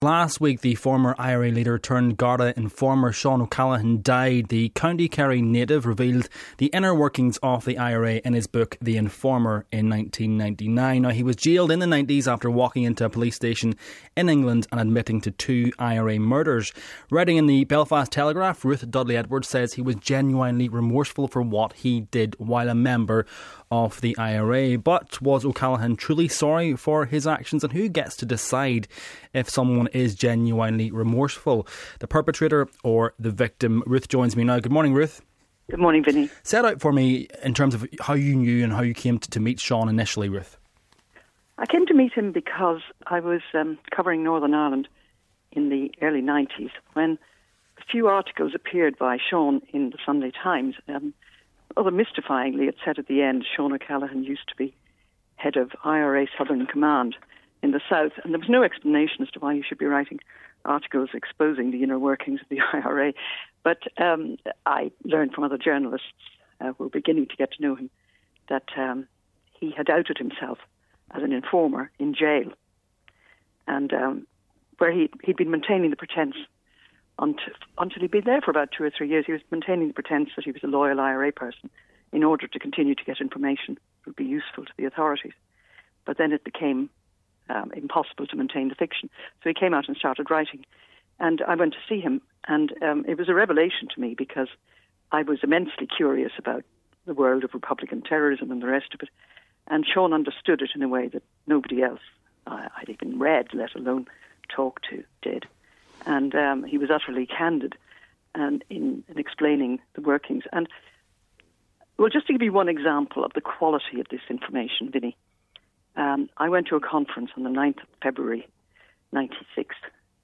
Last week, the former IRA leader turned Garda informer Sean O'Callaghan died. The County Kerry native revealed the inner workings of the IRA in his book The Informer in 1999. Now, he was jailed in the 90s after walking into a police station in England and admitting to 2 IRA murders. Writing in the Belfast Telegraph, Ruth Dudley Edwards says he was genuinely remorseful for what he did while a member of the IRA. But was O'Callaghan truly sorry for his actions, and who gets to decide if someone is genuinely remorseful, the perpetrator or the victim? Ruth joins me now. Good morning, Ruth. Good morning, Vinny. Set out for me in terms of how you knew and how you came to meet Sean initially, Ruth. I came to meet him because I was covering Northern Ireland in the early 90s when a few articles appeared by Sean in the Sunday Times. Rather mystifyingly, it said at the end, Sean O'Callaghan used to be head of IRA Southern Command in the South, and there was no explanation as to why you should be writing articles exposing the inner workings of the IRA. But I learned from other journalists who were beginning to get to know him that he had outed himself as an informer in jail, and where he'd been maintaining the pretense until he'd been there for about 2 or 3 years. He was maintaining the pretense that he was a loyal IRA person in order to continue to get information that would be useful to the authorities. But then it became impossible to maintain the fiction. So he came out and started writing. And I went to see him, and it was a revelation to me because I was immensely curious about the world of Republican terrorism and the rest of it. And Sean understood it in a way that nobody else I'd even read, let alone talked to, did. And he was utterly candid in explaining the workings. And, well, just to give you one example of the quality of this information, Vinny, I went to a conference on the 9th of February, 96.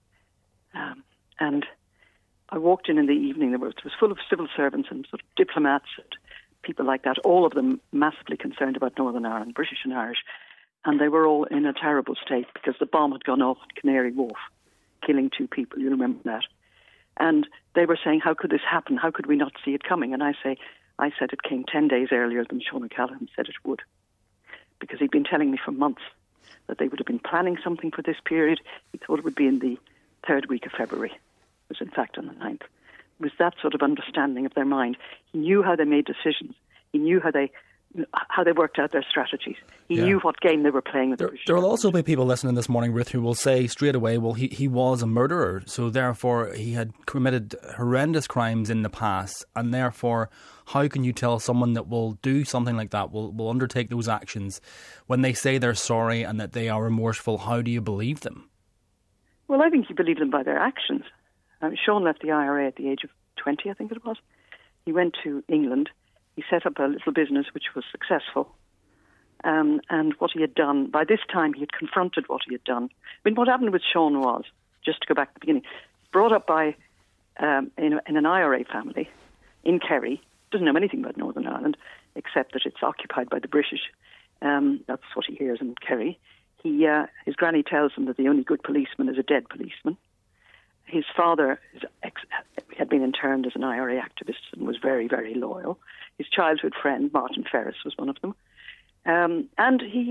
And I walked in the evening. It was full of civil servants and sort of diplomats and people like that, all of them massively concerned about Northern Ireland, British and Irish. And they were all in a terrible state because the bomb had gone off at Canary Wharf, killing 2 people. You remember that. And they were saying, how could this happen? How could we not see it coming? And I said it came 10 days earlier than Sean O'Callaghan said it would. Because he'd been telling me for months that they would have been planning something for this period. He thought it would be in the 3rd week of February. It was in fact on the 9th. It was that sort of understanding of their mind. He knew how they made decisions. He knew how they worked out their strategies. He knew what game they were playing with. There will also be people listening this morning, Ruth, who will say straight away, well, he was a murderer, so therefore he had committed horrendous crimes in the past, and therefore how can you tell someone that will do something like that, will undertake those actions, when they say they're sorry and that they are remorseful? How do you believe them? Well, I think you believe them by their actions. Sean left the IRA at the age of 20, I think it was. He went to England. He set up a little business which was successful. And what he had done, by this time he had confronted what he had done. I mean, what happened with Sean was, just to go back to the beginning, brought up by in an IRA family in Kerry, doesn't know anything about Northern Ireland, except that it's occupied by the British. That's what he hears in Kerry. His granny tells him that the only good policeman is a dead policeman. His father had been interned as an IRA activist and was very, very loyal. His childhood friend, Martin Ferris, was one of them. And he,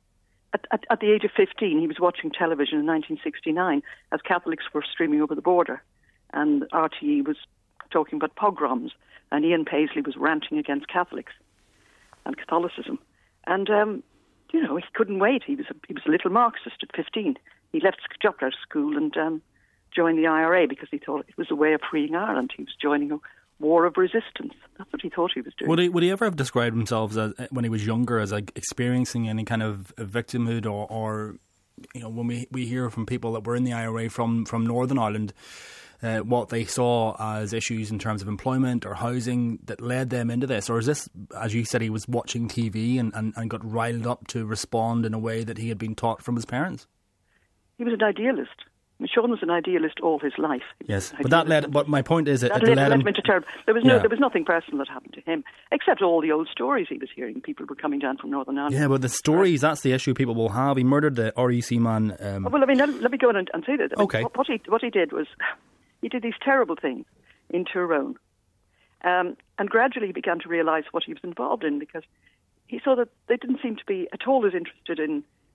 at the age of 15, he was watching television in 1969 as Catholics were streaming over the border. And RTE was talking about pogroms. And Ian Paisley was ranting against Catholics and Catholicism. And, he couldn't wait. He was a little Marxist at 15. He dropped out of school and joined the IRA because he thought it was a way of freeing Ireland. He was joining a war of resistance. That's what he thought he was doing. Would he ever have described himself as, when he was younger, as like experiencing any kind of victimhood or when we hear from people that were in the IRA from Northern Ireland, what they saw as issues in terms of employment or housing that led them into this? Or is this, as you said, he was watching TV and got riled up to respond in a way that he had been taught from his parents? He was an idealist. Sean was an idealist all his life. Yes, but my point is that led him into terrible. There was nothing personal that happened to him, except all the old stories he was hearing. People were coming down from Northern Ireland. Yeah, but the stories, that's the issue people will have. He murdered the REC man. Well, I mean, let me go on and say that. Okay. What he did was, he did these terrible things in Tyrone. And gradually he began to realise what he was involved in, because he saw that they didn't seem to be at all as interested in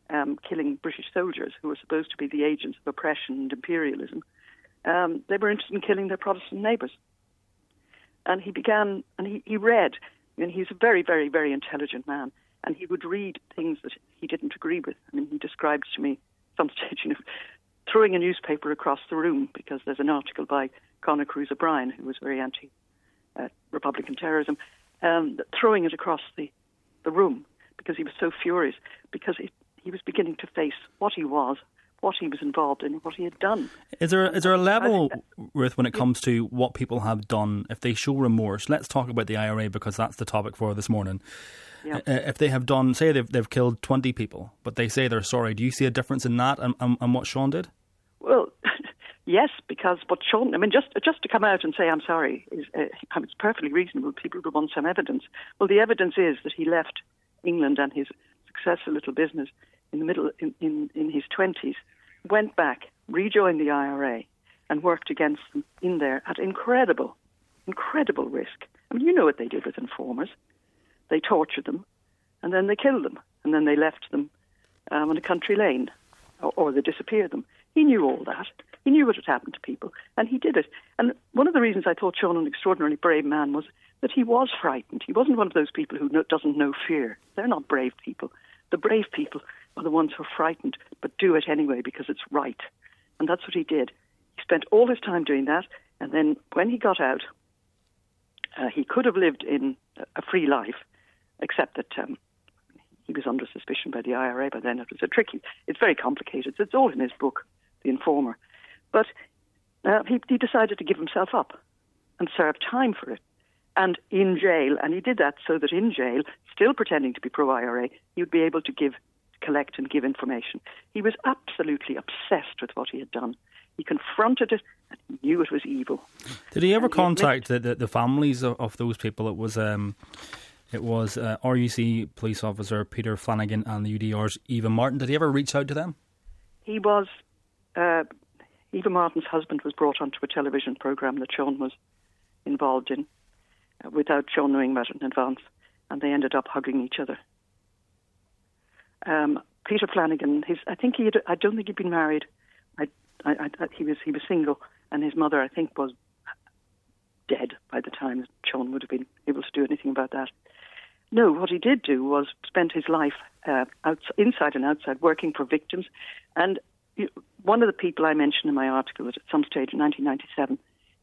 killing British soldiers who were supposed to be the agents of oppression and imperialism. They were interested in killing their Protestant neighbours. And he began, and he read, and he's a very, very, very intelligent man, and he would read things that he didn't agree with. I mean, he described to me some stage, throwing a newspaper across the room because there's an article by Conor Cruise O'Brien, who was very anti-Republican terrorism, throwing it across the room because he was so furious, because he was beginning to face what he was involved in, what he had done. Is there a level, Ruth, when it comes to what people have done, if they show remorse? Let's talk about the IRA because that's the topic for this morning. Yeah. If they have done, say they've killed 20 people, but they say they're sorry, do you see a difference in that and what Sean did? Well, yes, because what Sean, I mean, just to come out and say I'm sorry is it's perfectly reasonable. People would want some evidence. Well, the evidence is that he left England and his successful little business in the middle in his 20s, went back, rejoined the IRA, and worked against them in there at incredible risk. I mean, you know what they did with informers. They tortured them, and then they killed them, and then they left them on a country lane, or they disappeared them. He knew all that. He knew what had happened to people, and he did it. And one of the reasons I thought Sean an extraordinarily brave man was that he was frightened. He wasn't one of those people who doesn't know fear. They're not brave people. The brave people are the ones who are frightened, but do it anyway because it's right. And that's what he did. He spent all his time doing that, and then when he got out, he could have lived in a free life, except that he was under suspicion by the IRA by then. It was it's very complicated. It's all in his book, The Informer. But he decided to give himself up and serve time for it. And in jail, and he did that so that in jail, still pretending to be pro-IRA, he would be able to collect and give information. He was absolutely obsessed with what he had done. He confronted it and he knew it was evil. Did he ever contact the families of those people? It was RUC police officer Peter Flanagan and the UDR's Eva Martin. Did he ever reach out to them? He was... Eva Martin's husband was brought onto a television programme that Sean was involved in without Sean knowing about it in advance, and they ended up hugging each other. Peter Flanagan, I don't think he'd been married. He was single, and his mother, I think, was dead by the time that Sean would have been able to do anything about that. No, what he did do was spend his life inside and outside working for victims. And one of the people I mentioned in my article was at some stage in 1997,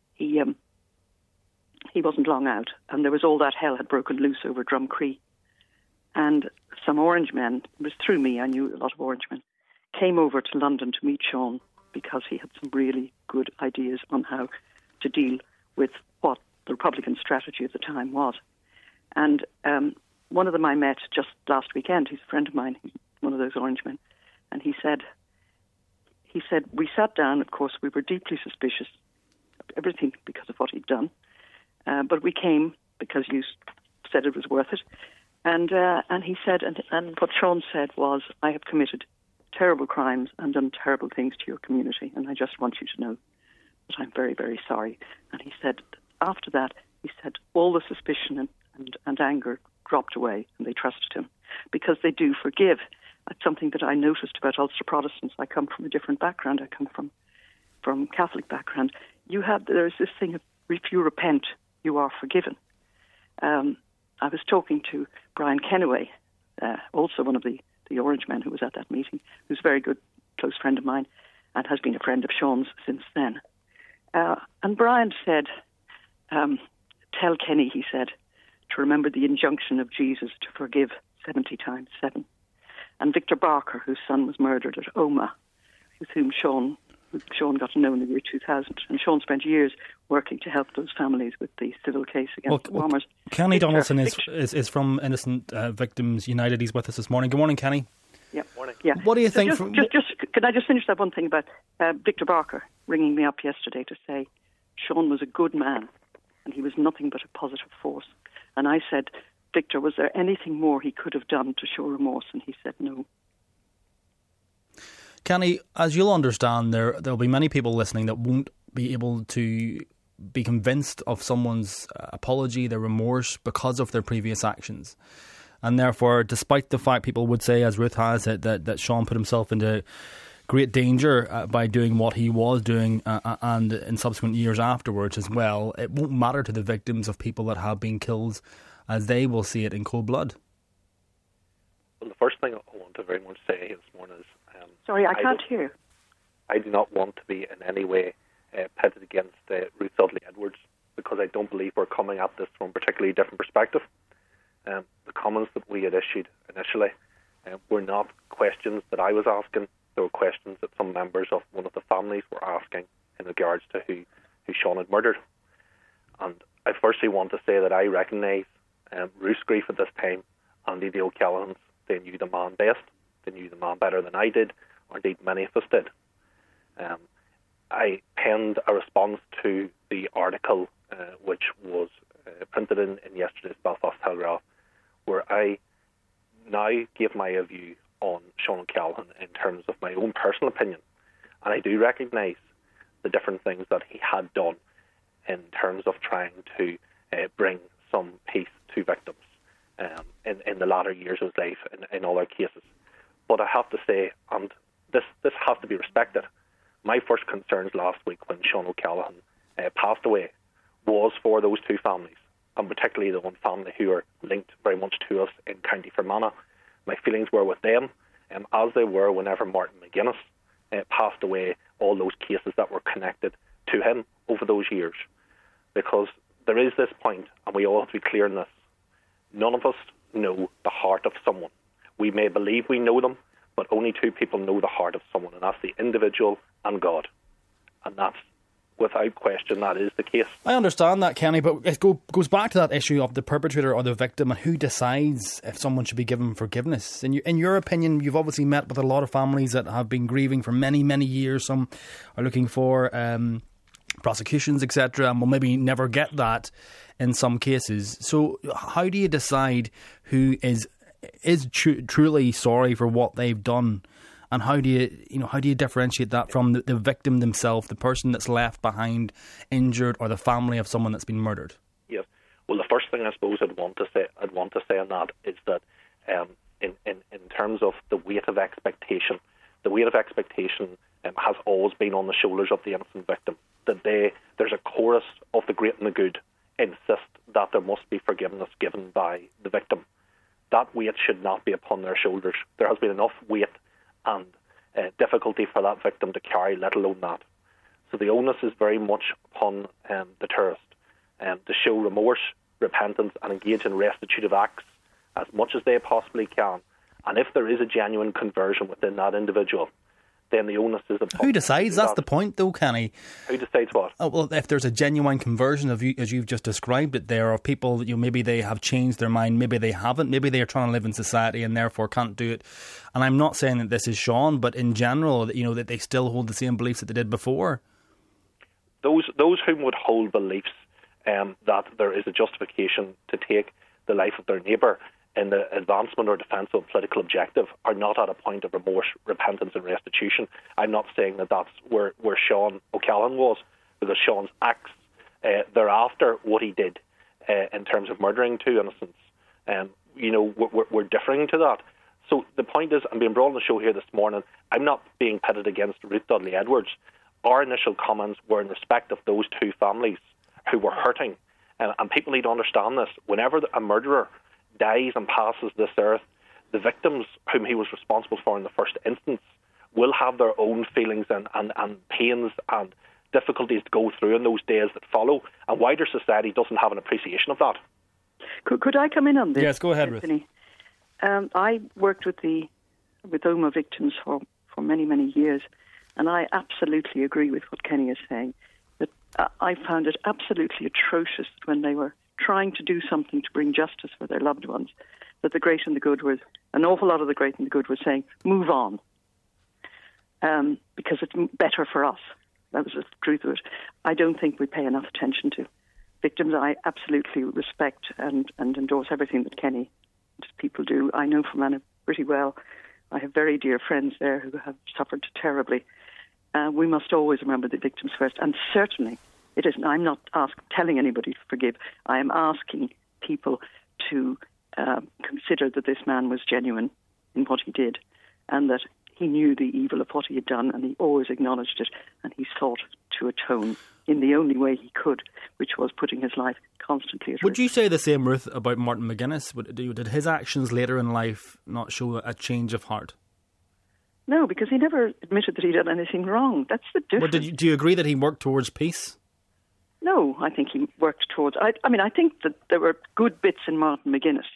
he wasn't long out, and there was all that hell had broken loose over Drumcree. And some Orangemen, it was through me, I knew a lot of Orangemen, came over to London to meet Sean because he had some really good ideas on how to deal with what the Republican strategy at the time was. And one of them I met just last weekend. He's a friend of mine, one of those Orangemen. And he said, we sat down, of course, we were deeply suspicious of everything because of what he'd done. But we came because you said it was worth it. And he said, and what Sean said was, I have committed terrible crimes and done terrible things to your community, and I just want you to know that I'm very, very sorry. And he said, after that, he said, all the suspicion and anger dropped away, and they trusted him, because they do forgive. That's something that I noticed about Ulster Protestants. I come from a different background. I come from Catholic background. There is this thing of, if you repent, you are forgiven. I was talking to Brian Kennaway, also one of the Orangemen who was at that meeting, who's a very good, close friend of mine and has been a friend of Sean's since then. And Brian said, tell Kenny, he said, to remember the injunction of Jesus to forgive 70 times 7. And Victor Barker, whose son was murdered at Omagh, with whom Sean got to know in the year 2000. And Sean spent years working to help those families with the civil case against the bombers. Kenny Donaldson is from Innocent Victims United. He's with us this morning. Good morning, Kenny. Yeah, morning. Yeah. What do you think? Can I just finish that one thing about Victor Barker ringing me up yesterday to say Sean was a good man and he was nothing but a positive force. And I said, Victor, was there anything more he could have done to show remorse? And he said no. Kenny, as you'll understand, there'll be many people listening that won't be able to be convinced of someone's apology, their remorse, because of their previous actions. And therefore, despite the fact people would say, as Ruth has, that Sean put himself into great danger by doing what he was doing and in subsequent years afterwards as well, it won't matter to the victims of people that have been killed, as they will see it in cold blood. Well, the first thing I want to very much say this morning is... Sorry, I can't hear. I do not want to be in any way pitted against Ruth Dudley Edwards, because I don't believe we're coming at this from a particularly different perspective. The comments that we had issued initially were not questions that I was asking. They were questions that some members of one of the families were asking in regards to who Sean had murdered. And I firstly want to say that I recognise Ruth's grief at this time, and the O'Callaghan's. They knew the man best. They knew the man better than I did, or indeed many of us did. I penned a response to the article which was printed in yesterday's Belfast Telegraph, where I now give my view on Sean O'Callaghan in terms of my own personal opinion. And I do recognise the different things that he had done in terms of trying to bring some peace to victims in the latter years of his life in other cases. But I have to say, and this has to be respected, my first concerns last week when Sean O'Callaghan passed away was for those two families, and particularly the one family who are linked very much to us in County Fermanagh. My feelings were with them, as they were whenever Martin McGuinness passed away, all those cases that were connected to him over those years. Because there is this point, and we all have to be clear in this, none of us know the heart of someone. We may believe we know them, but only two people know the heart of someone, and that's the individual and God. And that's, without question, that is the case. I understand that, Kenny, but it goes back to that issue of the perpetrator or the victim and who decides if someone should be given forgiveness. In your opinion, you've obviously met with a lot of families that have been grieving for many, many years. Some are looking for prosecutions, etc., and will maybe never get that in some cases. So how do you decide who is truly sorry for what they've done? And how do you differentiate that from the victim themselves, the person that's left behind injured, or the family of someone that's been murdered? Yes. Well, the first thing I suppose I'd want to say on that is that in terms of the weight of expectation, has always been on the shoulders of the innocent victim. That there's a chorus of the great and the good insist that there must be forgiveness given by the victim. That weight should not be upon their shoulders. There has been enough weight and difficulty for that victim to carry, let alone that. So the onus is very much upon the terrorist to show remorse, repentance, and engage in restitutive acts as much as they possibly can. And if there is a genuine conversion within that individual, then the onus is upon... Who decides? That's the point, though, Kenny. Who decides what? Oh, well, if there's a genuine conversion, as you've just described it there, of people, maybe they have changed their mind, maybe they haven't, maybe they are trying to live in society and therefore can't do it. And I'm not saying that this is Sean, but in general, that they still hold the same beliefs that they did before. Those whom would hold beliefs that there is a justification to take the life of their neighbour in the advancement or defence of a political objective are not at a point of remorse, repentance and restitution. I'm not saying that that's where Sean O'Callaghan was, because Sean's acts thereafter, what he did in terms of murdering two innocents, we're differing to that. So the point is, I'm being brought on the show here this morning, I'm not being pitted against Ruth Dudley Edwards. Our initial comments were in respect of those two families who were hurting. And people need to understand this. Whenever a murderer dies and passes this earth, the victims whom he was responsible for in the first instance will have their own feelings and pains and difficulties to go through in those days that follow, and wider society doesn't have an appreciation of that. Could I come in on this? Yes, go ahead, Ruth. I worked with OMA victims for many, many years, and I absolutely agree with what Kenny is saying, that I found it absolutely atrocious when they were trying to do something to bring justice for their loved ones, that the great and the good was, an awful lot of the great and the good was saying, move on, because it's better for us. That was the truth of it. I don't think we pay enough attention to victims. I absolutely respect and endorse everything that Kenny and his people do. I know Fermanagh pretty well. I have very dear friends there who have suffered terribly. We must always remember the victims first, and certainly it isn't. I'm not telling anybody to forgive. I am asking people to consider that this man was genuine in what he did, and that he knew the evil of what he had done, and he always acknowledged it, and he sought to atone in the only way he could, which was putting his life constantly at risk. Would you say the same, Ruth, about Martin McGuinness? Did his actions later in life not show a change of heart? No, because he never admitted that he'd done anything wrong. That's the difference. Well, do you agree that he worked towards peace? No, I think he worked towards... I mean, I think that there were good bits in Martin McGuinness.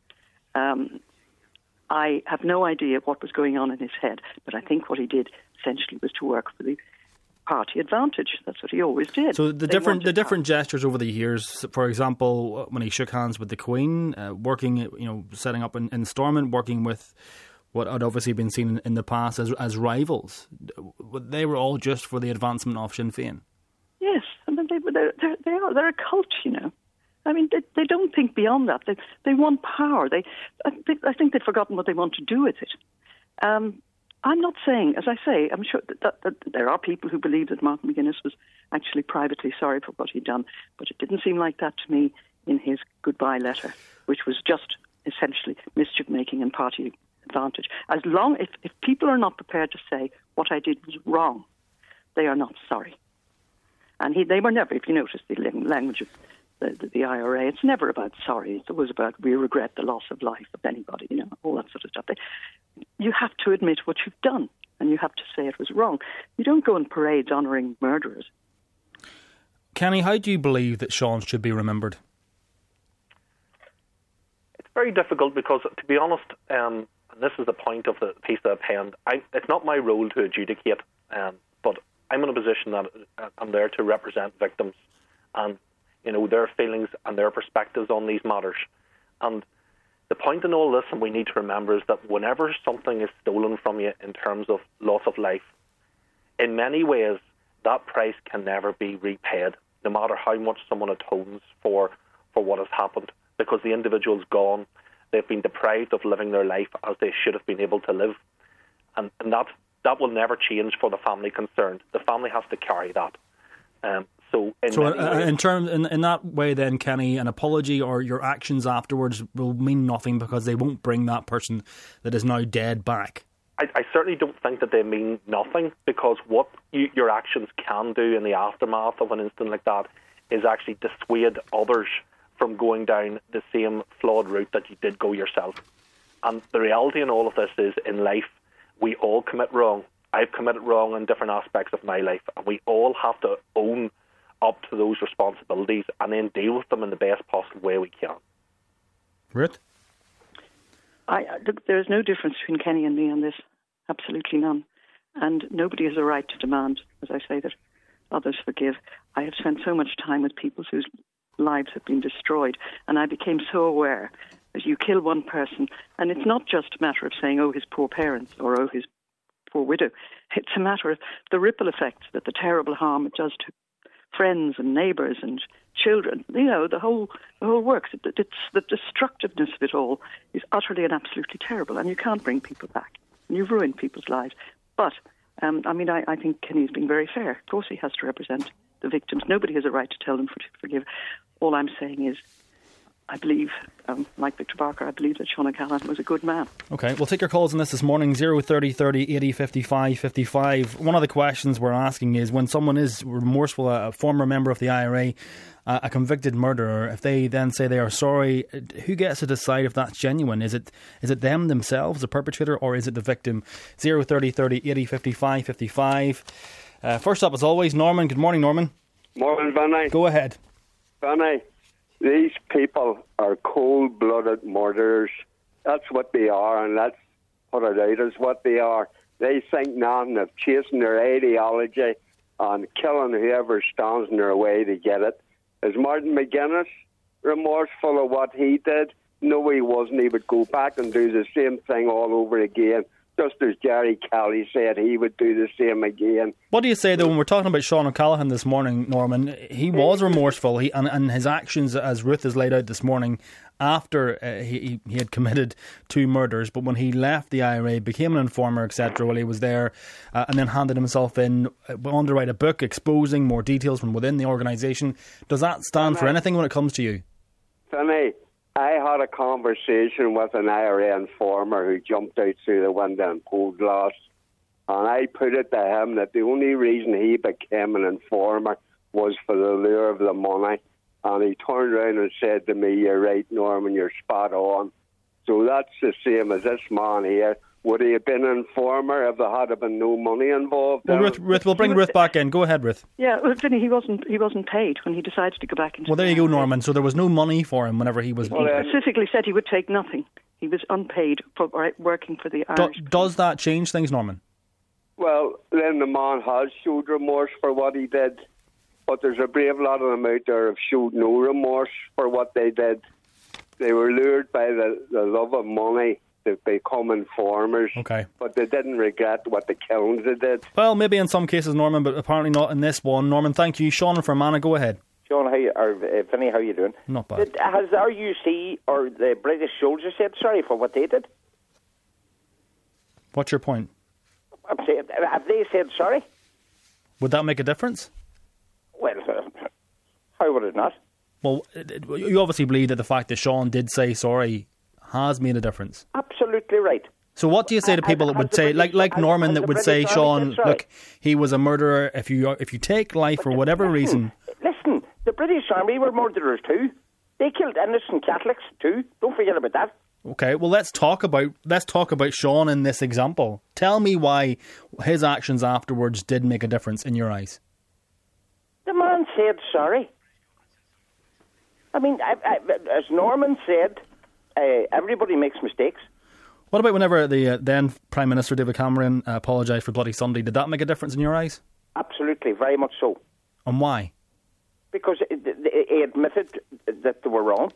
I have no idea what was going on in his head, but I think what he did essentially was to work for the party advantage. That's what he always did. So the different gestures over the years, for example, when he shook hands with the Queen, working, setting up in Stormont, working with what had obviously been seen in the past as rivals, they were all just for the advancement of Sinn Féin. Yes, I mean, they're a cult, I mean, they don't think beyond that. They want power. I think they've forgotten what they want to do with it. I'm not saying, as I say, I'm sure that there are people who believe that Martin McGuinness was actually privately sorry for what he'd done, but it didn't seem like that to me in his goodbye letter, which was just essentially mischief-making and party advantage. As long if people are not prepared to say what I did was wrong, they are not sorry. And they were never, if you notice the language of the IRA, it's never about sorry. It's always about we regret the loss of life of anybody, all that sort of stuff. You have to admit what you've done, and you have to say it was wrong. You don't go on parades honouring murderers. Kenny, how do you believe that Sean should be remembered? It's very difficult because, to be honest, and this is the point of the piece that I've penned, it's not my role to adjudicate, but I'm in a position that I'm there to represent victims and their feelings and their perspectives on these matters. And the point in all this, and we need to remember, is that whenever something is stolen from you in terms of loss of life, in many ways, that price can never be repaid, no matter how much someone atones for what has happened, because the individual's gone. They've been deprived of living their life as they should have been able to live. And that will never change for the family concerned. The family has to carry that. In that way then, Kenny, an apology or your actions afterwards will mean nothing because they won't bring that person that is now dead back. I certainly don't think that they mean nothing, because what your actions can do in the aftermath of an incident like that is actually dissuade others from going down the same flawed route that you did go yourself. And the reality in all of this is, in life, we all commit wrong. I've committed wrong in different aspects of my life, and we all have to own up to those responsibilities and then deal with them in the best possible way we can. Ruth? Look, there is no difference between Kenny and me on this. Absolutely none. And nobody has a right to demand, as I say, that others forgive. I have spent so much time with people whose lives have been destroyed, and I became so aware that you kill one person, and it's not just a matter of saying, oh, his poor parents, or oh, his poor widow. It's a matter of the ripple effects, that the terrible harm it does to friends and neighbours and children. The whole works. It's the destructiveness of it all is utterly and absolutely terrible, and you can't bring people back. And you've ruined people's lives. But I think Kenny's being very fair. Of course, he has to represent the victims. Nobody has a right to tell them to forgive. All I'm saying is, I believe, like Victor Barker, I believe that Sean O'Callaghan was a good man. OK, we'll take your calls on this morning, 030 30 80 55 55. One of the questions we're asking is, when someone is remorseful, a former member of the IRA, a convicted murderer, if they then say they are sorry, who gets to decide if that's genuine? Is it them themselves, the perpetrator, or is it the victim? 030 30 80 55 55. First up, as always, Norman. Good morning, Norman. Morning, Vinny. Go ahead. Vinny, these people are cold-blooded murderers. That's what they are, and that's what it out is what they are. They think nothing of chasing their ideology and killing whoever stands in their way to get it. Is Martin McGuinness remorseful of what he did? No, he wasn't. He would go back and do the same thing all over again, just as Jerry Kelly said he would do the same again. What do you say, though, when we're talking about Sean O'Callaghan this morning, Norman? He was remorseful, and his actions, as Ruth has laid out this morning, after he had committed 2 murders, but when he left the IRA, became an informer, etc., while he was there, and then handed himself in, went on to write a book exposing more details from within the organisation. Does that stand for anything when it comes to you? Vinny, I had a conversation with an IRA informer who jumped out through the window and pulled glass. And I put it to him that the only reason he became an informer was for the lure of the money. And he turned around and said to me, "You're right, Norman, you're spot on." So that's the same as this man here. Would he have been an informer if there had been no money involved? Well, Ruth, we'll bring Ruth back in. Go ahead, Ruth. Yeah, well, Vinny, he wasn't paid when he decided to go back into. Well, there you go, Norman. So there was no money for him whenever he was. He specifically said he would take nothing. He was unpaid for working for the Irish. Does that change things, Norman? Well, then the man has showed remorse for what he did, but there's a brave lot of them out there have showed no remorse for what they did. They were lured by the love of money to become informers, but they didn't regret what the killings they did. Well, maybe in some cases, Norman, but apparently not in this one. Norman, thank you. Sean and Fermanagh, go ahead. Sean, Vinny, how you doing? Not bad. Has the RUC or the British soldiers said sorry for what they did? What's your point? I'm saying, have they said sorry? Would that make a difference? Well, how would it not? Well, you obviously believe that the fact that Sean did say sorry has made a difference. Absolutely right. So what do you say to people that would say, like Norman, that would say, Sean, look, he was a murderer. If you take life for whatever reason. Listen, the British Army were murderers too. They killed innocent Catholics too. Don't forget about that. Okay, well let's talk about Sean in this example. Tell me why his actions afterwards did make a difference in your eyes. The man said sorry. I mean, as Norman said, everybody makes mistakes. What about whenever the then Prime Minister David Cameron apologised for Bloody Sunday? Did that make a difference in your eyes? Absolutely, very much so. And why? Because he admitted that they were wrong.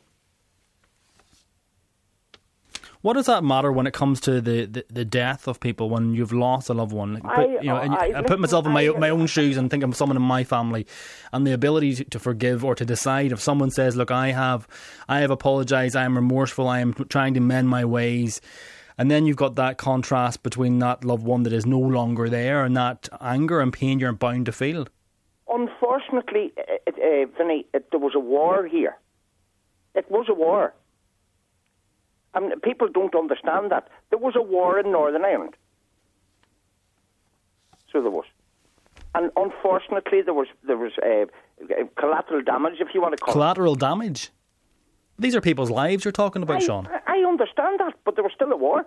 What does that matter when it comes to the death of people, when you've lost a loved one? I put myself in my own shoes and think of someone in my family, and the ability to forgive or to decide. If someone says, "Look, I have apologised, I am remorseful, I am trying to mend my ways," and then you've got that contrast between that loved one that is no longer there and that anger and pain you're bound to feel. Unfortunately, Vinny, there was a war here. It was a war. I mean, people don't understand that. There was a war in Northern Ireland. So there was. And unfortunately, there was collateral damage, if you want to call it. Collateral damage? These are people's lives you're talking about, Sean. I understand that, but there was still a war.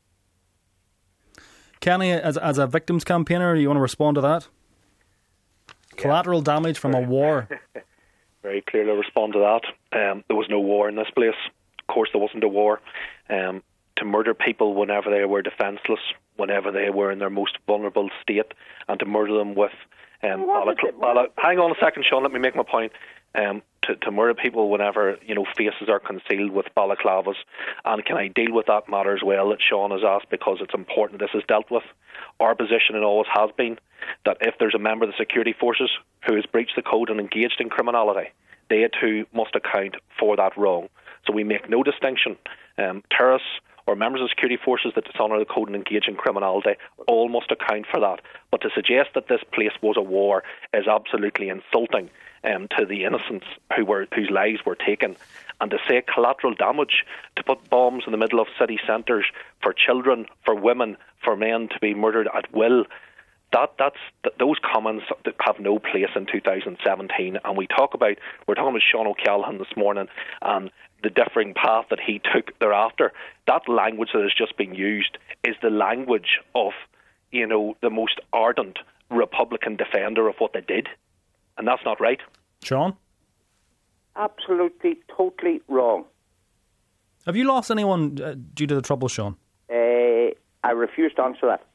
Kenny, as a victims campaigner, you want to respond to that? Yeah. Collateral damage from a war. Very clearly respond to that. There was no war in this place. Of course, there wasn't a war. To murder people whenever they were defenceless, whenever they were in their most vulnerable state, and to murder them with... hang on a second, Sean, let me make my point. To murder people whenever, faces are concealed with balaclavas. And can I deal with that matter as well that Sean has asked, because it's important this is dealt with. Our position, and always has been, that if there's a member of the security forces who has breached the code and engaged in criminality, they too must account for that wrong. So we make no distinction. Terrorists or members of security forces that dishonour the code and engage in criminality all must account for that. But to suggest that this place was a war is absolutely insulting to the innocents whose lives were taken. And to say collateral damage, to put bombs in the middle of city centres for children, for women, for men to be murdered at will, those comments have no place in 2017. And we're talking about Sean O'Callaghan this morning and the differing path that he took thereafter. That language that has just been used is the language of, the most ardent Republican defender of what they did. And that's not right. Sean? Absolutely, totally wrong. Have you lost anyone due to the trouble, Sean? I refuse to answer that.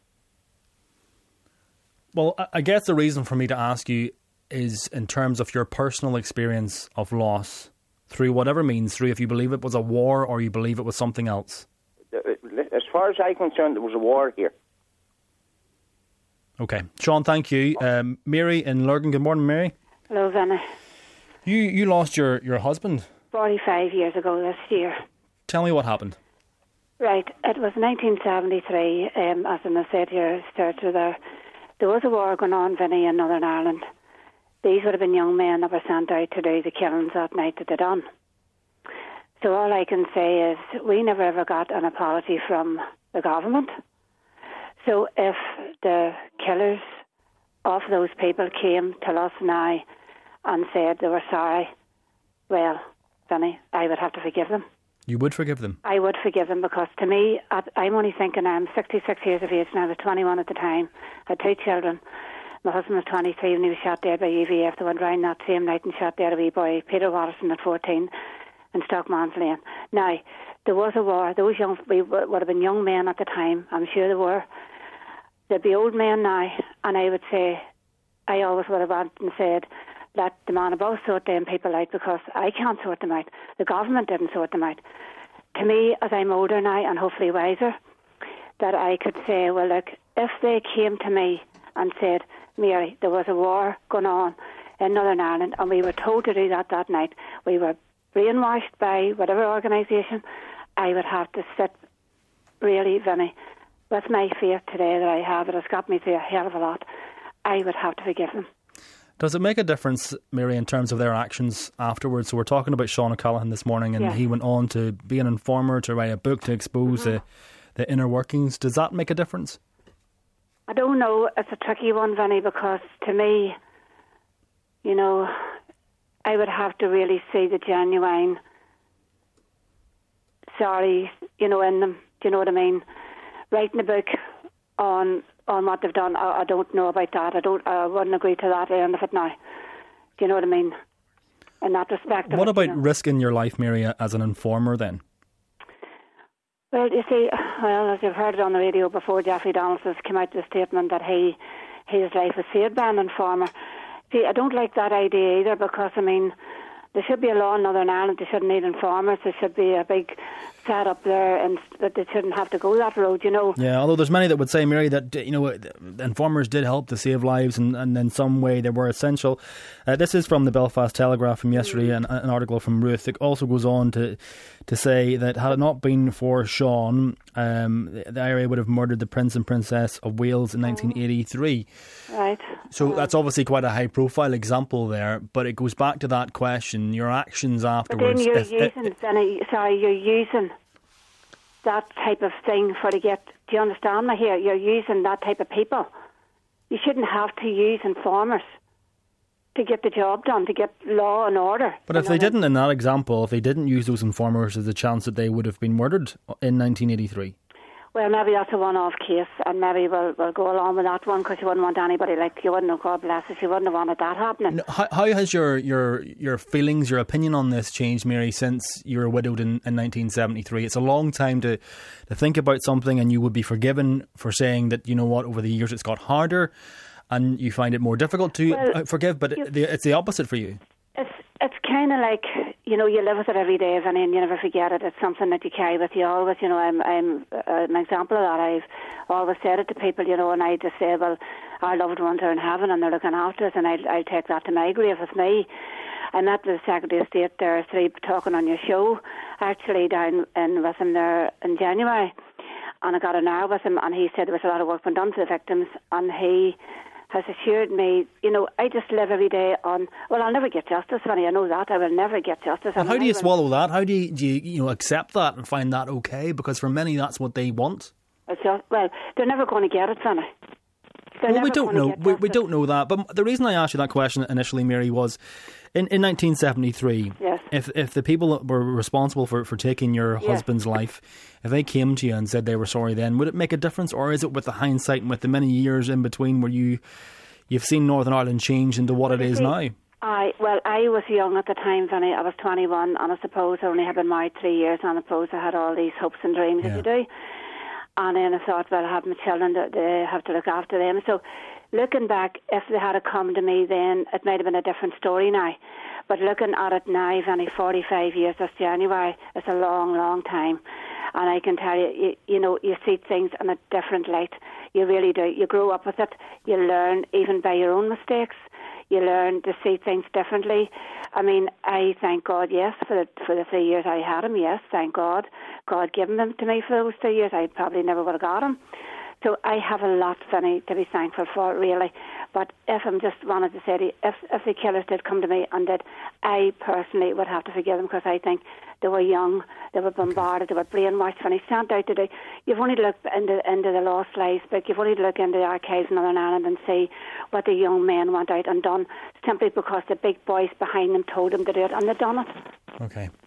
Well, I guess the reason for me to ask you is in terms of your personal experience of loss, through whatever means, through if you believe it was a war or you believe it was something else. As far as I'm concerned, there was a war here. Okay. Sean, thank you. Mary in Lurgan. Good morning, Mary. Hello, Vanna. You lost your husband 45 years ago this year. Tell me what happened. Right. It was 1973, as I said here, there was a war going on, Vinny, in Northern Ireland. These would have been young men that were sent out to do the killings that night that they done. So all I can say is we never ever got an apology from the government. So if the killers of those people came to us now and said they were sorry, well, Vinny, I would have to forgive them. You would forgive them? I would forgive them, because to me, I'm only thinking I'm 66 years of age now. I was 21 at the time. I had 2 children. My husband was 23 when he was shot dead by EVF. They went round that same night and shot dead a wee boy, Peter Watterson, at 14 in Stockmans Lane. Now, there was a war. Those we would have been young men at the time. I'm sure they were. They'd be old men now. And I would say, I always would have went and said, let the man above sort them people out, because I can't sort them out. The government didn't sort them out. To me, as I'm older now and hopefully wiser, that I could say, well, look, if they came to me and said, Mary, there was a war going on in Northern Ireland and we were told to do that night, we were brainwashed by whatever organisation, I would have to sit, really, Vinny, with my faith today that I have, it has got me through a hell of a lot, I would have to forgive them. Does it make a difference, Mary, in terms of their actions afterwards? So we're talking about Sean O'Callaghan this morning, and he went on to be an informer, to write a book to expose the inner workings. Does that make a difference? I don't know. It's a tricky one, Vinny, because to me, you know, I would have to really see the genuine sorry, you know, in them. Do you know what I mean? Writing a book on what they've done, I don't know about that. I wouldn't agree to that end of it now. Do you know what I mean? In that respect. What about risking your life, Mary, as an informer then? Well, you see, as you've heard it on the radio before, Jeffrey Donaldson has come out with a statement that his life was saved by an informer. See, I don't like that idea either, because, I mean, there should be a law in Northern Ireland. They shouldn't need informers. There should be a big set up there, and that they shouldn't have to go that road, you know. Yeah, although there's many that would say, Mary, that, you know, informers did help to save lives, and in some way they were essential. This is from the Belfast Telegraph from yesterday, an article from Ruth. It also goes on to say that had it not been for Sean, the IRA would have murdered the Prince and Princess of Wales in 1983. Right. So that's obviously quite a high-profile example there, but it goes back to that question, your actions afterwards. But then you're using that type of thing do you understand me here? You're using that type of people. You shouldn't have to use informers to get the job done, to get law and order. But if they didn't, in that example, if they didn't use those informers, there's a chance that they would have been murdered in 1983. Well, maybe that's a one-off case, and maybe we'll go along with that one, because you wouldn't want anybody, like, you wouldn't have, God bless us, you wouldn't have wanted that happening. How has your feelings, your opinion on this changed, Mary, since you were widowed in 1973? It's a long time to think about something, and you would be forgiven for saying that, you know what, over the years it's got harder, and you find it more difficult to forgive, but it's the opposite for you. It's kind of like, you know, you live with it every day, and you never forget it. It's something that you carry with you always. You know, I'm an example of that. I've always said it to people, you know, and I just say, well, our loved ones are in heaven and they're looking after us, and I'll take that to my grave with me. I met the Secretary of State there, talking on your show, actually, down with him there in January, and I got an hour with him, and he said there was a lot of work been done to the victims, and he has assured me, you know, I just live every day on, well, I'll never get justice, Fanny, I know that, I will never get justice. And how do you swallow that? How do you accept that and find that okay? Because for many, that's what they want. Well, they're never going to get it, Fanny. Well, we don't know. We don't know that. But the reason I asked you that question initially, Mary, was in 1973, yes. if the people that were responsible for taking your husband's life, if they came to you and said they were sorry then, would it make a difference? Or is it with the hindsight and with the many years in between where you've seen Northern Ireland change into what it is now? I was young at the time, Vinny. I was 21, and I suppose I only had been married 3 years, and I suppose I had all these hopes and dreams that you do. And then I thought, well, I have my children, they have to look after them. So looking back, if they had come to me then, it might have been a different story now. But looking at it now, only 45 years this January, it's a long, long time. And I can tell you, you know, you see things in a different light. You really do. You grow up with it. You learn, even by your own mistakes. You learn to see things differently. I mean, I thank God, yes, for the 3 years I had him, yes, thank God. God gave him to me for those 3 years. I probably never would have got him So I have a lot, Vinny, to be thankful for, really. But if I'm just wanted to say to you, if the killers did come to me and did, I personally would have to forgive them, because I think they were young, they were bombarded, they were brainwashed. When he sent out today, you've only to look into the Lost Lives book, you've only to look into the archives in Northern Ireland and see what the young men went out and done, simply because the big boys behind them told them to do it, and they've done it. Okay.